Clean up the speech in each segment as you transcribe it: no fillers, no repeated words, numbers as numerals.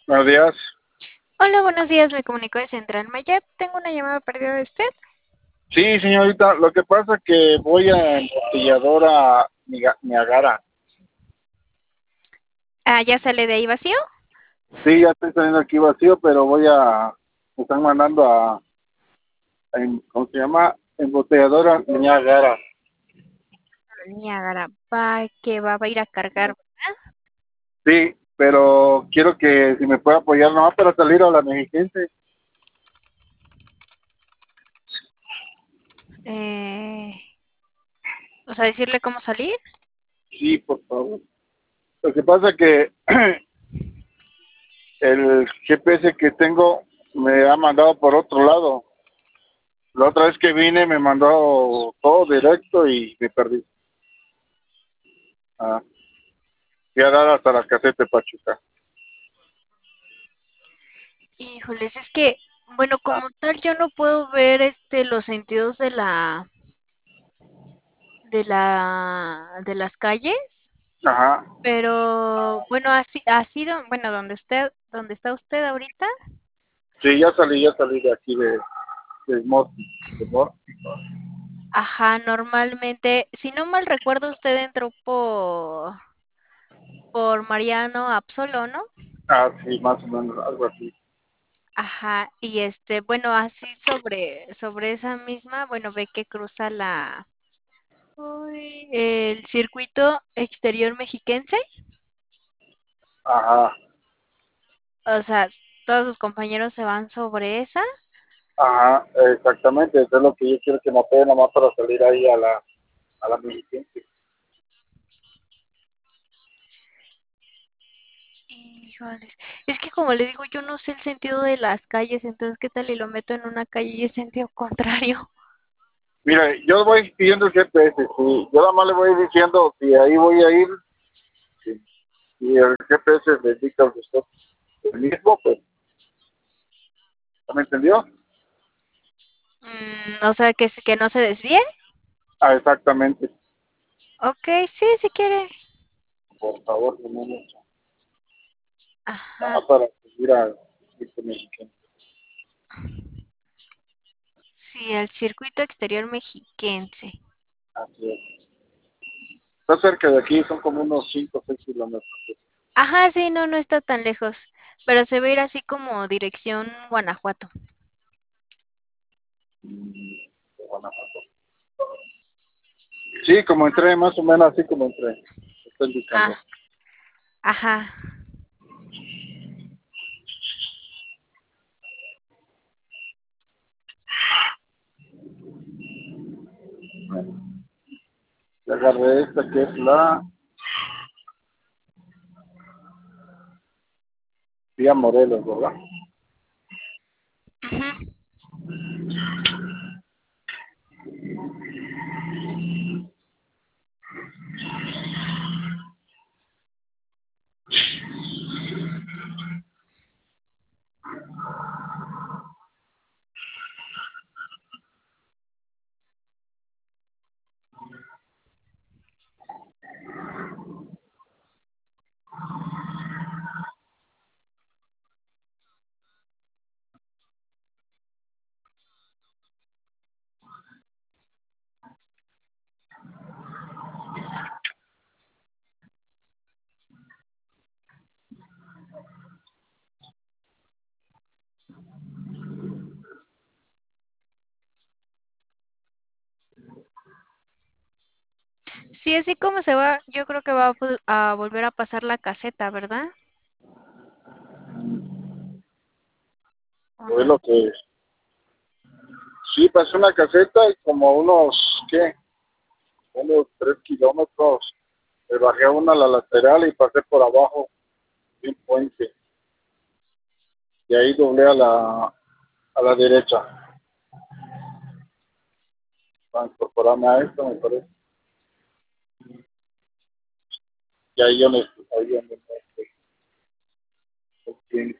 Buenos días. Hola, buenos días, me comunico de Central Maya. Tengo una llamada perdida de usted. Sí, señorita, lo que pasa es que voy a embotelladora Niagara. Ah, ¿ya sale de ahí vacío? Sí, ya estoy saliendo aquí vacío, pero me están mandando ¿cómo se llama? Embotelladora Niagara. Niágara, va, que va a ir a cargar. Sí, pero quiero que si me puede apoyar nomás para salir a la mexiquense. Eh, o sea, decirle cómo salir. Sí, por favor. Lo que pasa es que el GPS que tengo me ha mandado por otro lado. La otra vez que vine me mandó todo directo y me perdí. Ah. Fui a dar hasta la caseta de Pachuca. Híjoles, es que, bueno, como tal, yo no puedo ver los sentidos de las calles, Ajá. pero bueno, ha sido, bueno, donde está usted ahorita. Sí, ya salí de aquí de Mor. De Mor. Ajá, normalmente, si no mal recuerdo, usted entró por Mariano Absolo, ¿no? Ah, sí, más o menos, algo así. Ajá, y bueno, así sobre esa misma, bueno, ve que cruza el circuito exterior mexiquense, Ajá, o sea, todos sus compañeros se van sobre esa. ajá, exactamente. Eso es lo que yo quiero que me apoyen nomás para salir ahí a la milicia. Híjoles, es que como le digo, yo no sé el sentido de las calles, entonces, ¿qué tal y lo meto en una calle y es sentido contrario? Mira, yo voy pidiendo el GPS, sí. Yo nada más le voy diciendo si ahí voy a ir, si, si el GPS le indica a usted el mismo, pues, ¿me entendió? O sea, que no se desvíe. Ah, exactamente. Ok, sí, si quiere. Por favor, tenemos Ajá, nada para seguir al circuito mexicano. sí, el circuito exterior mexiquense. Así es. Está cerca de aquí, son como unos 5 o 6 kilómetros. Ajá, sí, no, no está tan lejos, pero se va a ir así como dirección Guanajuato. De Guanajuato. Sí, como entré, más o menos así como entré. Estoy Ah, indicando. ajá. Ya agarré esta que es la vía Morelos, ¿verdad? Ujú. Sí, así como se va, yo creo que va a volver a pasar la caseta, ¿verdad? ¿O Fue no? lo que... Sí, pasé una caseta y como ¿qué? Unos 3 kilómetros. Me bajé a una a la lateral y pasé por abajo de un puente. Y ahí doblé a la derecha. Para incorporarme a esto, me parece. Y ahí yo me metí.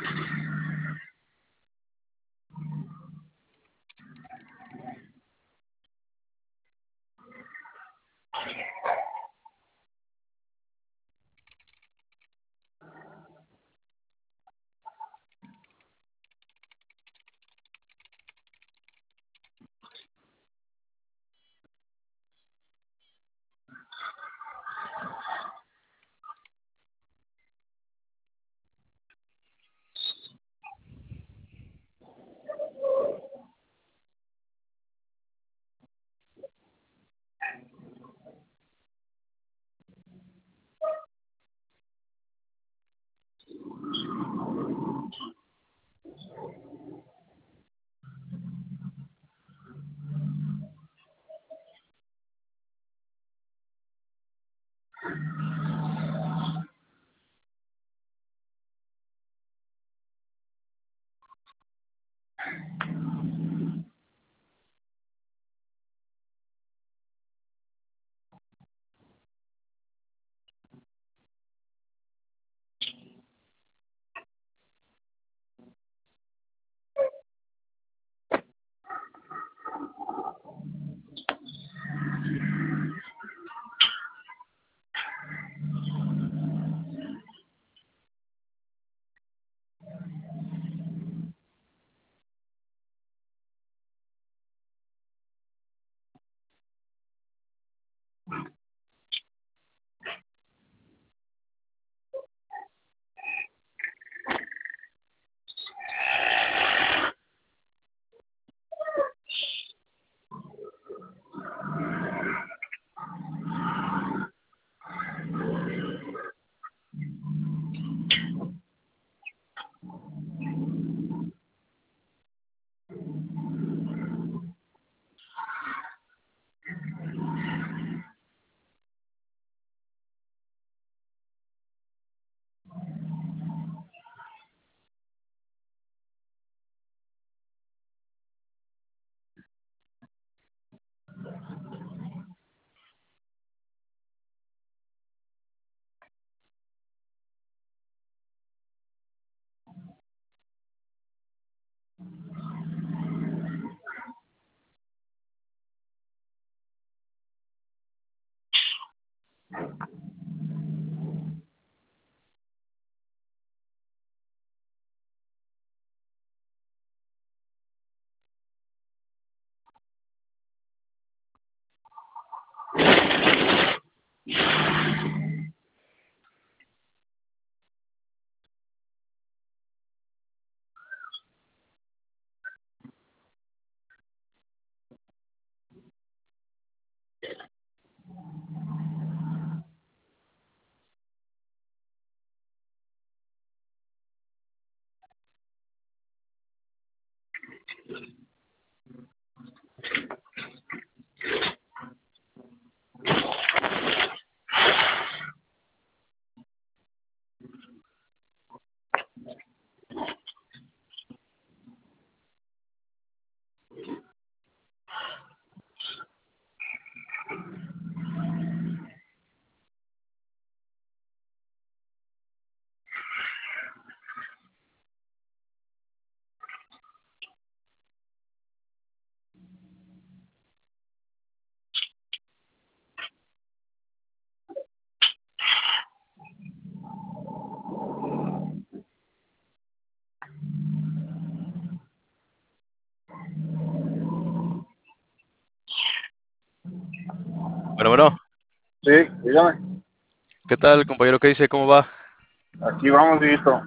Bueno, bueno, Sí, dígame. ¿qué tal, compañero? ¿Qué dice? ¿Cómo va? Aquí vamos, hijito.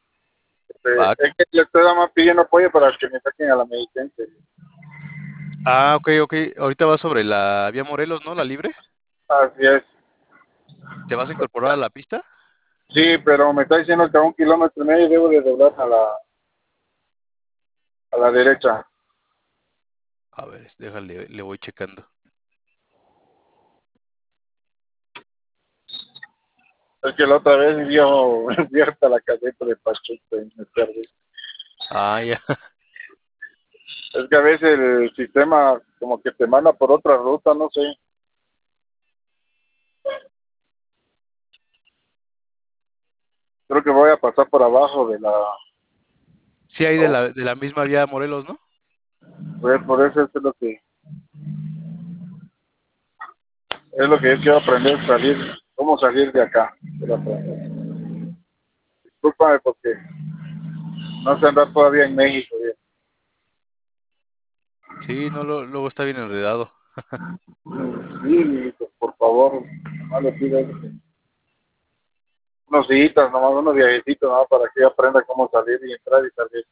Va. Es que le estoy más pidiendo apoyo para que me saquen a la medicente. Ah, ok, ok. Ahorita va sobre la vía Morelos, ¿no? La libre. Así es. ¿Te vas a incorporar a la pista? Sí, pero me está diciendo que a 1,5 kilómetros debo de doblar a la derecha. A ver, déjale, le voy checando. Es que la otra vez vi hasta la caseta de Pachuca y me perdí. Ah, ya. Es que a veces el sistema como que te manda por otra ruta, no sé. Creo que voy a pasar por abajo de la Sí, hay Oh, de la misma vía Morelos, ¿no? pues por eso es lo que yo quiero aprender, cómo salir de acá. Quiero aprender. Discúlpame porque no sé andar todavía en México. Bien. Sí, no, luego está bien enredado. Sí, pues, por favor, no le pido unos días, nomás unos viajecitos, ¿no? Para que yo aprenda cómo salir y entrar y salir.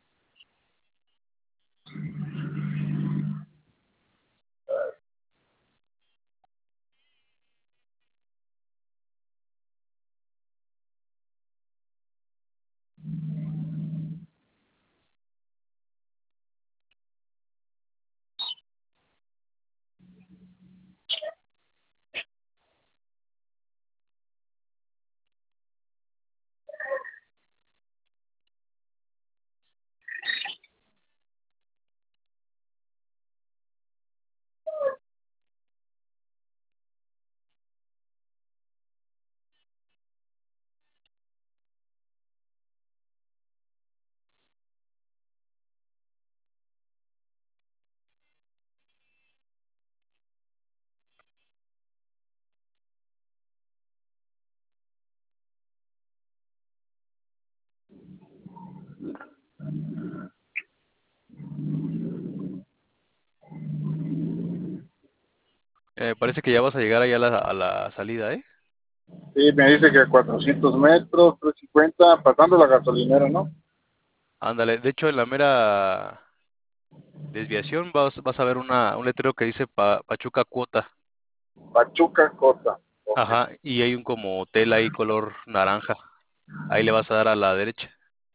Parece que ya vas a llegar ahí a la salida, ¿eh? Sí, me dice que 400 metros, 350, pasando la gasolinera, ¿no? Ándale, de hecho en la mera desviación vas a ver un letrero que dice Pachuca Cuota. Pachuca, Cota. Ok. Ajá, y hay un como hotel ahí color naranja. Ahí le vas a dar a la derecha.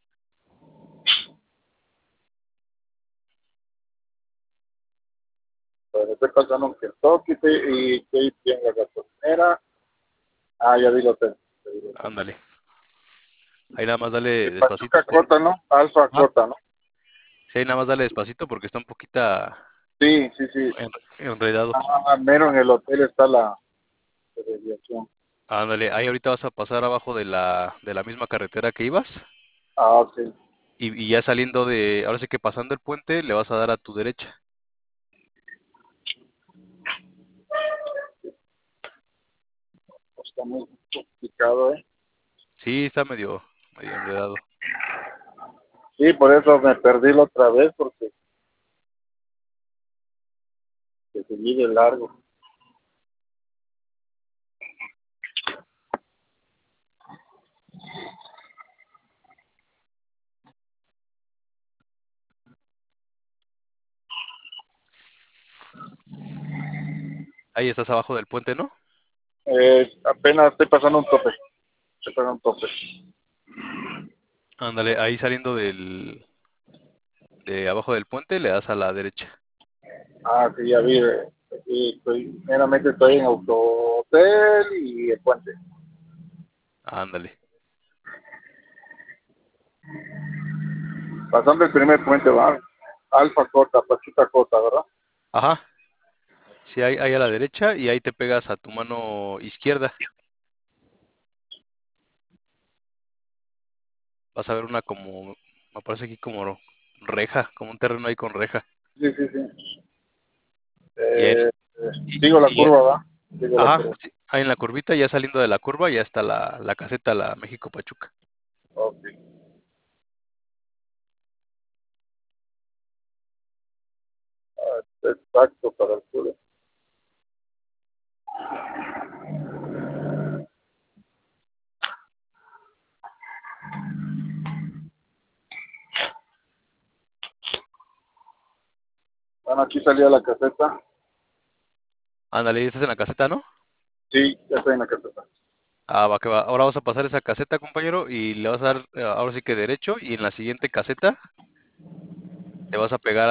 Pues estoy pasando un Kentucky y estoy en la gasolinera. Ah, ya vi el hotel. Ya vi el hotel. Ándale. Ahí nada más dale despacito. Pachuca, Cota, ¿no? Alfa, Ajá. Cota, ¿no? Sí, ahí nada más dale despacito porque está un poquita Sí, sí, sí. enredado. Ah, mero en el hotel está la desviación. Ándale, ahí ahorita vas a pasar abajo de la misma carretera que ibas Ah, ok. y ya saliendo ahora sí que pasando el puente le vas a dar a tu derecha. Está muy complicado, ¿eh? Sí, está medio enredado. Sí, por eso me perdí la otra vez, porque se seguí de largo. Ahí estás abajo del puente, ¿no? Apenas estoy pasando un tope. Estoy pasando un tope. Ándale, ahí saliendo de abajo del puente le das a la derecha. Ah, sí, ya vi. Sí, meramente estoy en autohotel y el puente. Ándale. Pasando el primer puente, va. Alfa Cota, Pachuca Cota, ¿verdad? Ajá. Sí, ahí a la derecha y ahí te pegas a tu mano izquierda. Vas a ver una como, me parece aquí como reja, como un terreno ahí con reja. Sí, sí, sí. Y ahí, Eh, y, sigo la y- curva, ¿va? Sigo la ajá, curva. sí, ahí en la curvita, ya saliendo de la curva, ya está la caseta, la México Pachuca. Ok. Exacto, para el sur. Bueno, aquí salía la caseta. Ándale, ya estás en la caseta, ¿no? Sí, ya estoy en la caseta. Ah, va que va. Ahora vas a pasar esa caseta, compañero, y le vas a dar, ahora sí que derecho, y en la siguiente caseta te vas a pegar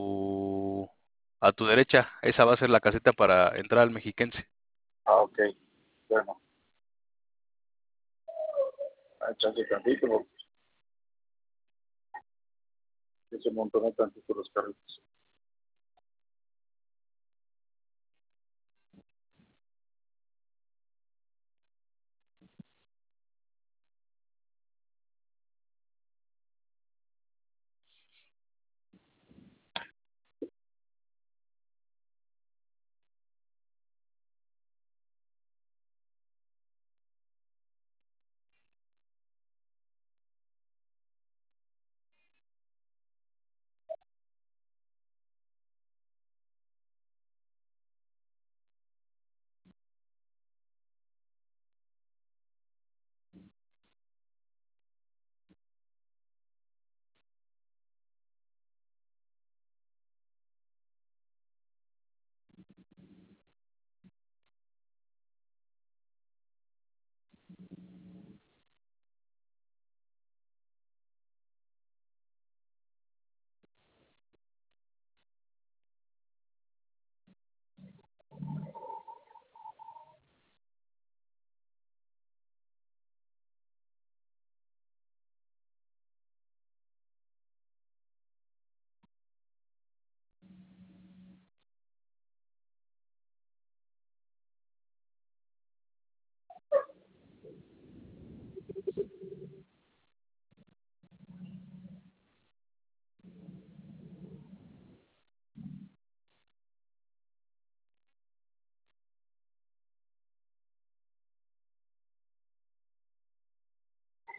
a tu derecha. Esa va a ser la caseta para entrar al Mexiquense. Ah, ok. Bueno, a echarse tantito porque se montonó tantito los carritos.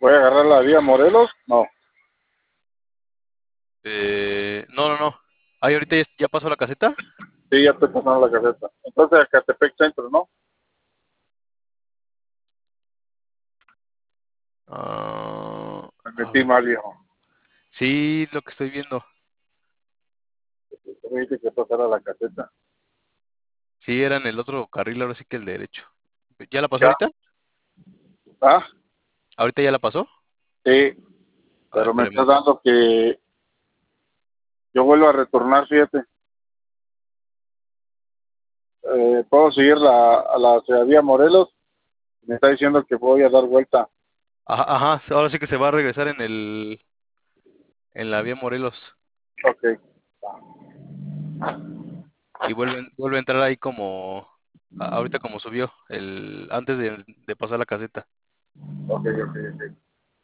Voy a agarrar la vía Morelos. No, No, no, no. Ahí ahorita ya pasó la caseta. sí, ya estoy pasando la caseta. Entonces a Catepec Centro, ¿no? Ah, Me a metí ver. mal, viejo. Sí, lo que estoy viendo. Tú me dijiste que pasara la caseta. Sí, era en el otro carril, ahora sí que el derecho. ¿Ya la pasó ¿Ya? ahorita? ¿Ah? ¿Ahorita ya la pasó? Sí, A ver, pero me está espérame. dando que yo vuelvo a retornar, fíjate. Puedo seguir a la vía Morelos. Me está diciendo que voy a dar vuelta. Ajá, ajá, ahora sí que se va a regresar en la vía Morelos. Ok, Y vuelve a entrar ahí como, ahorita como subió, antes de pasar la caseta. ok, ok, ok.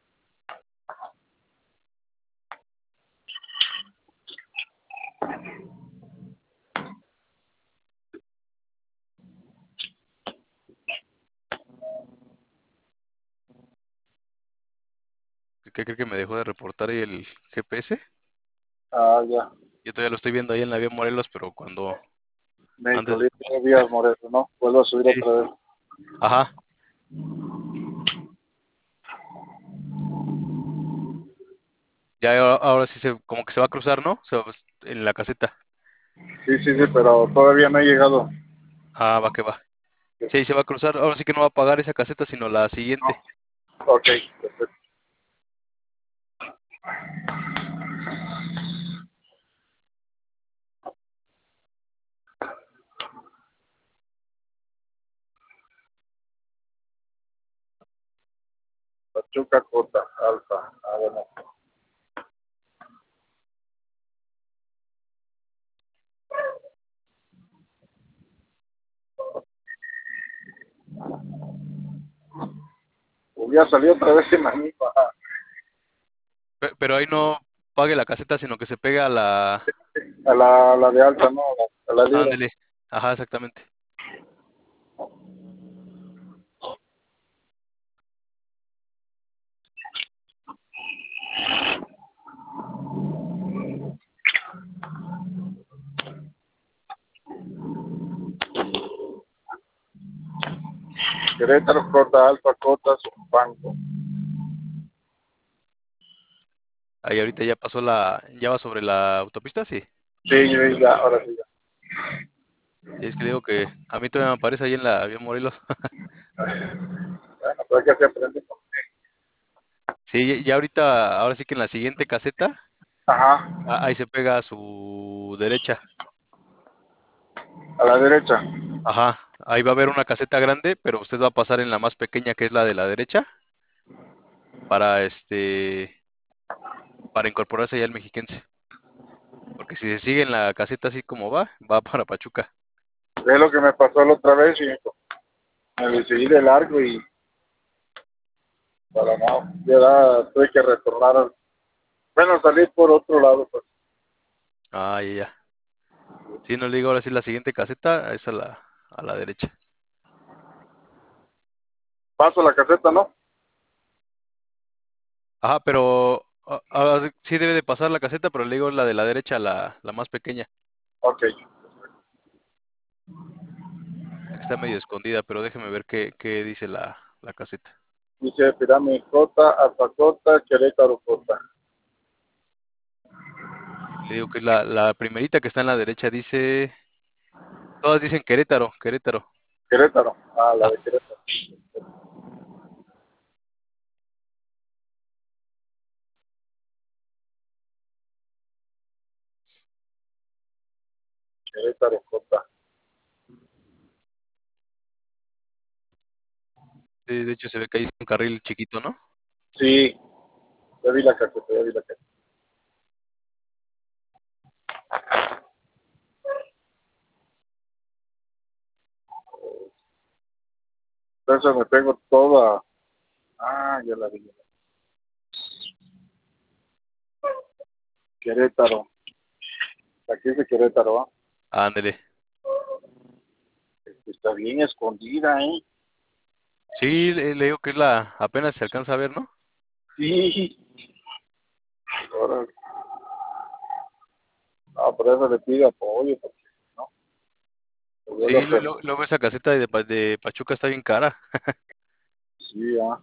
¿Qué cree que me dejó de reportar ahí el GPS? Ah, ya. Yo todavía lo estoy viendo ahí en la vía Morelos, pero Me antes, colé vías Morelos, ¿no? Vuelvo a subir sí, otra vez. ajá, ya ahora sí como que se va a cruzar, ¿no? En la caseta. Sí, sí, sí, pero todavía no he llegado. Ah, va que va. Sí, se va a cruzar, ahora sí que no va a pagar esa caseta, sino la siguiente. Ok, perfecto. Pachuca, Cota, Alfa. Ah, bueno. Voy a salir otra vez en la misma. Pero ahí no pague la caseta, sino que se pega a A la de alta, no, a la libre. ándele. Ajá, exactamente. Querétaro, Cota, Alfa, Cota, Banco. Ahí ahorita ya pasó ya va sobre la autopista, sí. Sí, ya, ahora sí, ya. Sí, es que le digo que a mí todavía me aparece ahí en la vía Morelos. Bueno, pues que se aprende. Sí, ya ahorita, ahora sí que en la siguiente caseta, Ajá, ahí se pega a su derecha. a la derecha. Ajá, ahí va a haber una caseta grande, pero usted va a pasar en la más pequeña, que es la de la derecha, para para incorporarse ya al mexiquense. Porque si se sigue en la caseta así como va para Pachuca. Es lo que me pasó la otra vez y me decidí de largo y para no, ya tuve que retornar. Bueno, salí por otro lado, pues. Ah, ya, ya. Sí, no le digo ahora sí la siguiente caseta, es a la derecha. Paso la caseta, ¿no? Ajá, pero sí debe de pasar la caseta, pero le digo la de la derecha, la más pequeña, Ok. la que está medio escondida, pero déjeme ver qué dice la caseta. Dice Pirámide Cota, Alfa Cota, Querétaro Cota. Le digo que es la primerita que está en la derecha, todas dicen Querétaro, Querétaro. Querétaro. Ah, la Ah, de Querétaro. Querétaro Cota. sí, de hecho se ve que ahí es un carril chiquito, ¿no? Sí, ya vi la caseta, ya vi la caseta. Entonces me pego toda. Ah, ya la vi. Querétaro. Aquí dice Querétaro, ¿ah? Ándele. Está bien escondida, ¿eh? Sí, le digo que apenas se alcanza a ver, ¿no? Sí. Órale. Ah, por eso le pido apoyo, porque no, se vuelve Sí, a perder. luego esa caseta de Pachuca está bien cara. Sí, ah.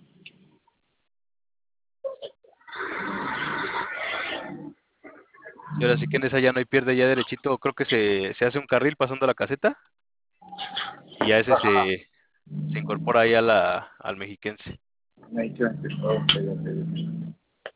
Y ahora sí que en esa ya no hay pierde, ya derechito, creo que se hace un carril pasando la caseta y ya ese Ajá. se incorpora ahí al mexiquense. Me dijeron que todo, ok, ok.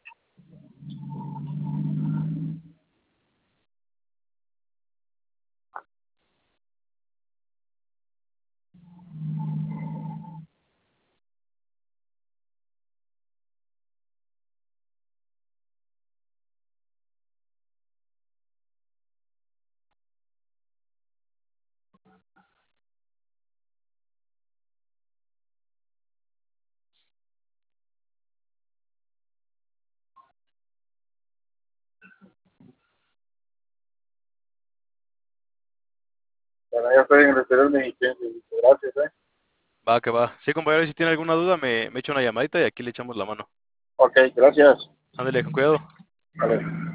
Bueno, ya estoy en el exterior mexicano. Gracias, Va, que va. Sí, compañero, si tiene alguna duda, me echa una llamadita y aquí le echamos la mano. Ok, gracias. Ándale, con cuidado. Vale.